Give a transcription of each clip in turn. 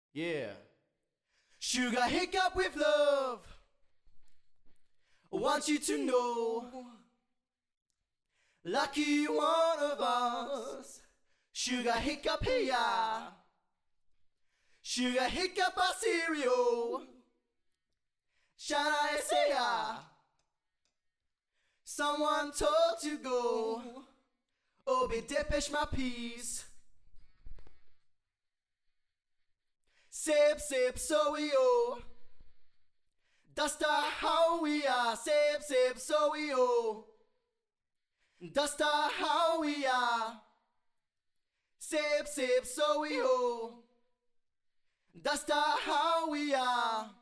Yeah. Sugar hiccup with love. I want you to know, lucky one of us. Sugar hiccup here. Sugar hiccup our cereal. Shall I say ya? Someone told to go. Oh, be dépêche my peace. Sip, sip, so we oh. That's the how we are. Sip, sip, so we oh. That's the how we are. Sip, sip, so we oh. That's the how we are.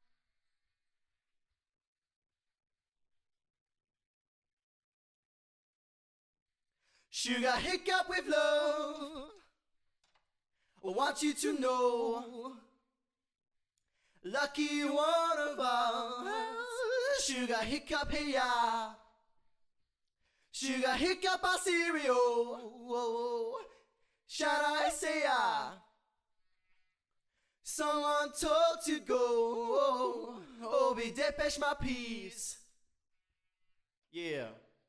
Sugar hiccup with love. I want you to know, lucky one of us. Sugar hiccup here. Sugar hiccup our cereal. Shall I say ya? Someone told to go. Oh, be dépêche my peace. Yeah.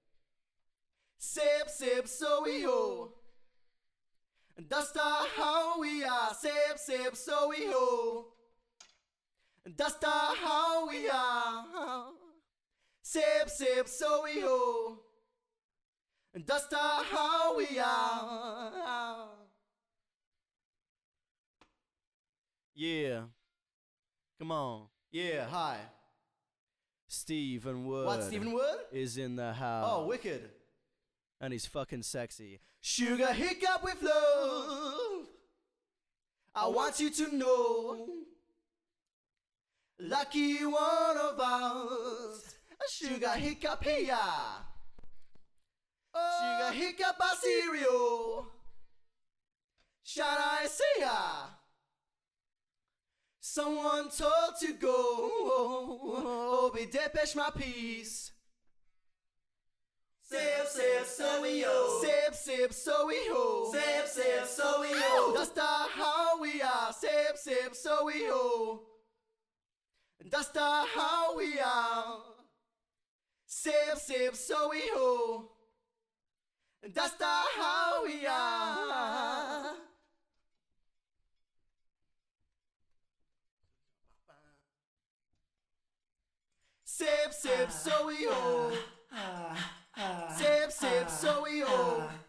Sip, sip, so we ho. That's the how we are. Sip, sip, so we ho. That's the how we are. Sip, sip, so we ho. That's the how we are. Yeah. Come on. Yeah, hi. Stephen Wood. What, Stephen Wood? Is in the house. Oh, wicked. And he's fucking sexy. Sugar hiccup with love. I want you to know, lucky one of us. Sugar hiccup here. Sugar hiccup our cereal. Shall I say ya? Someone told to go. Oh, be dépêche my peace. Sip, sip, so we ho. Sip, sip, so we ho. Sip, sip, so we ho. That's the how we are. Sip, sip, so we ho. That's the how we are. Sip, sip, so we ho. That's the how we are. Sip, sip, so we ho. Sip, sip, so we ho.